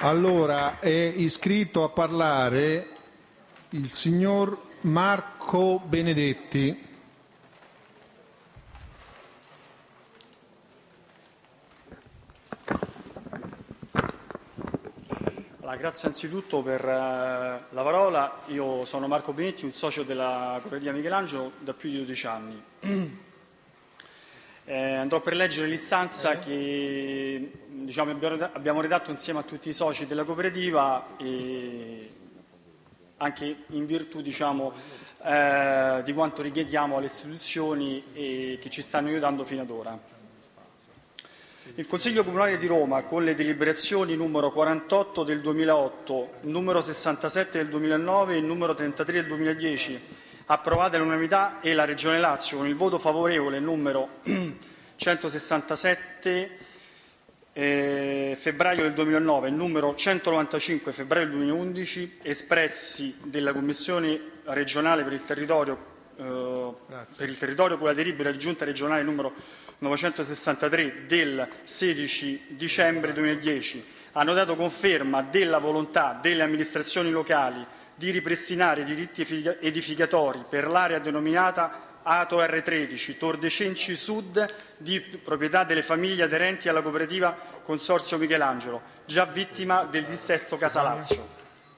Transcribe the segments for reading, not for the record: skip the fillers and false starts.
Allora, è iscritto a parlare il signor Marco Benedetti. Grazie anzitutto per la parola. Io sono Marco Benedetti, un socio della cooperativa Michelangelo da più di 12 anni. Andrò per leggere l'istanza che abbiamo redatto insieme a tutti i soci della cooperativa e anche in virtù di quanto richiediamo alle istituzioni e che ci stanno aiutando fino ad ora. Il Consiglio Comunale di Roma, con le deliberazioni numero 48 del 2008, numero 67 del 2009 e numero 33 del 2010, approvate all'unanimità, e la Regione Lazio, con il voto favorevole numero 167 febbraio del 2009 e numero 195 febbraio del 2011, espressi della Commissione regionale per il territorio con la delibera di Giunta regionale numero 963 del 16 dicembre 2010, hanno dato conferma della volontà delle amministrazioni locali di ripristinare i diritti edificatori per l'area denominata Ato R13 Tordecenci Sud, di proprietà delle famiglie aderenti alla cooperativa Consorzio Michelangelo, già vittima del dissesto Casalazio.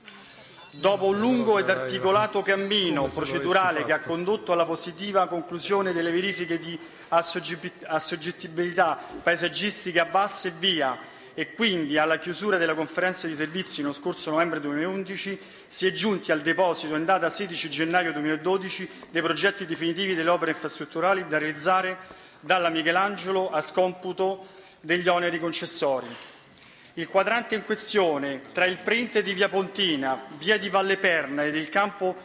Dopo un lungo ed articolato cammino procedurale che ha condotto alla positiva conclusione delle verifiche di assoggettibilità paesaggistica a Basse e Via e quindi alla chiusura della conferenza di servizi nello scorso novembre 2011, si è giunti al deposito in data 16 gennaio 2012 dei progetti definitivi delle opere infrastrutturali da realizzare dalla Michelangelo a scomputo degli oneri concessori. Il quadrante in questione, tra il Prente di Via Pontina, Via di Valle Perna ed il campo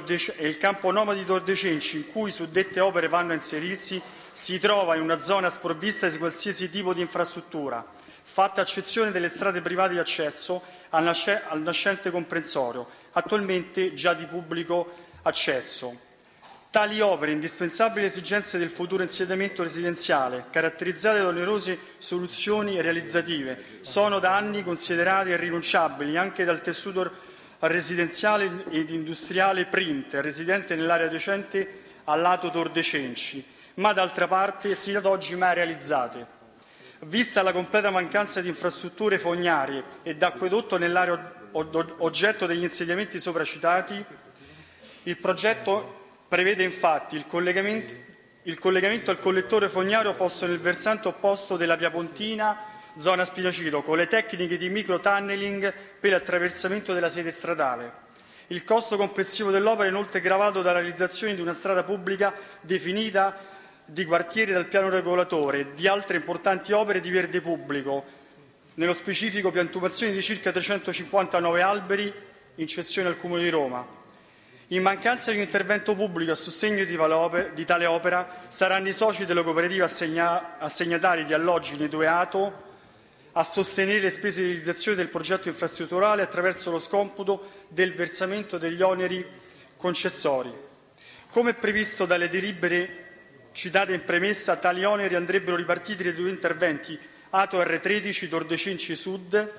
nomadi Tordecenci, in cui suddette opere vanno a inserirsi, si trova in una zona sprovvista di qualsiasi tipo di infrastruttura, fatta eccezione delle strade private di accesso al nascente comprensorio, attualmente già di pubblico accesso. Tali opere, indispensabili esigenze del futuro insediamento residenziale, caratterizzate da onerose soluzioni realizzative, sono da anni considerate irrinunciabili anche dal tessuto residenziale ed industriale Print, residente nell'area adiacente al lato Tordecenci, ma d'altra parte sino ad oggi mai realizzate. Vista la completa mancanza di infrastrutture fognarie e d'acquedotto nell'area oggetto degli insediamenti sopracitati, il progetto prevede infatti il collegamento al collettore fognario posto nel versante opposto della Via Pontina, zona Spinacido, con le tecniche di micro-tunneling per l'attraversamento della sede stradale. Il costo complessivo dell'opera è inoltre gravato dalla realizzazione di una strada pubblica definita di quartiere dal piano regolatore e di altre importanti opere di verde pubblico, nello specifico piantumazioni di circa 359 alberi in cessione al Comune di Roma. In mancanza di un intervento pubblico a sostegno di tale opera, saranno i soci della cooperativa assegnatari di alloggi nei due Ato a sostenere le spese di realizzazione del progetto infrastrutturale attraverso lo scomputo del versamento degli oneri concessori. Come previsto dalle delibere citate in premessa, tali oneri andrebbero ripartiti nei due interventi Ato R13 Tordecenci Sud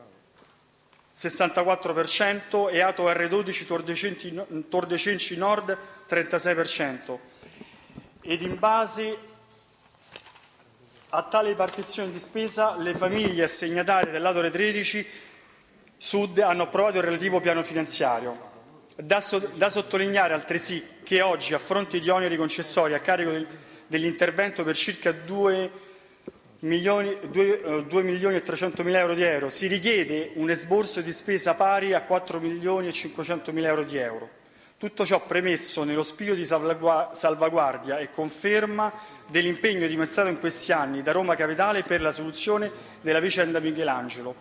64% e Ato R12 Tordecenci Nord 36%. Ed in base a tale ripartizione di spesa le famiglie assegnatarie dell'Ato R13 Sud hanno approvato il relativo piano finanziario. Da sottolineare altresì che oggi, a fronte di oneri concessori a carico dell'intervento per circa 2.300.000 euro, si richiede un esborso di spesa pari a 4.500.000 euro. Tutto ciò premesso nello spirito di salvaguardia e conferma dell'impegno dimostrato in questi anni da Roma Capitale per la soluzione della vicenda Michelangelo.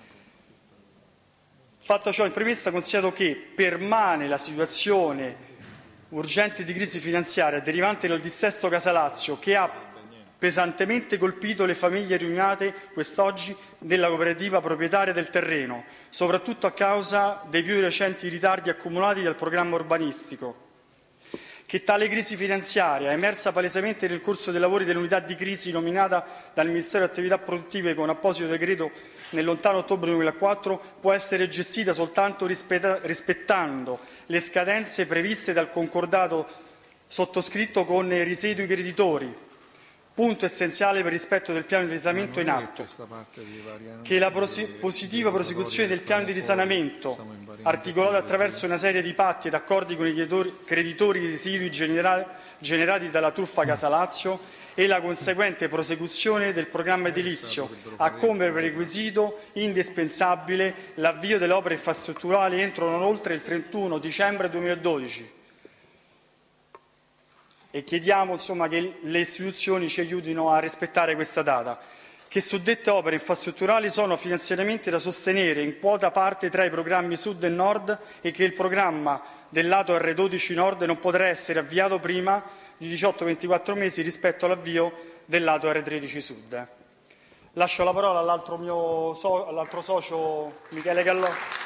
Fatto ciò in premessa, considerato che permane la situazione urgente di crisi finanziaria derivante dal dissesto Casalazio, che ha pesantemente colpito le famiglie riunite quest'oggi della cooperativa proprietaria del terreno, soprattutto a causa dei più recenti ritardi accumulati dal programma urbanistico. Che tale crisi finanziaria, emersa palesemente nel corso dei lavori dell'unità di crisi nominata dal Ministero delle Attività Produttive con apposito decreto nel lontano ottobre 2004 può essere gestita soltanto rispettando le scadenze previste dal concordato sottoscritto con i residui creditori, punto essenziale per il rispetto del piano di risanamento in atto, che la positiva prosecuzione del piano di risanamento, articolato attraverso una serie di patti ed accordi con i creditori residui generati dalla truffa Casa Lazio e la conseguente prosecuzione del programma edilizio ha come requisito indispensabile l'avvio delle opere infrastrutturali entro non oltre il 31 dicembre 2012. E chiediamo che le istituzioni ci aiutino a rispettare questa data, che suddette opere infrastrutturali sono finanziariamente da sostenere in quota parte tra i programmi Sud e Nord e che il programma del lato R12 Nord non potrà essere avviato prima di 18-24 mesi rispetto all'avvio del lato R13 Sud. Lascio la parola all'altro socio Michele Gallò.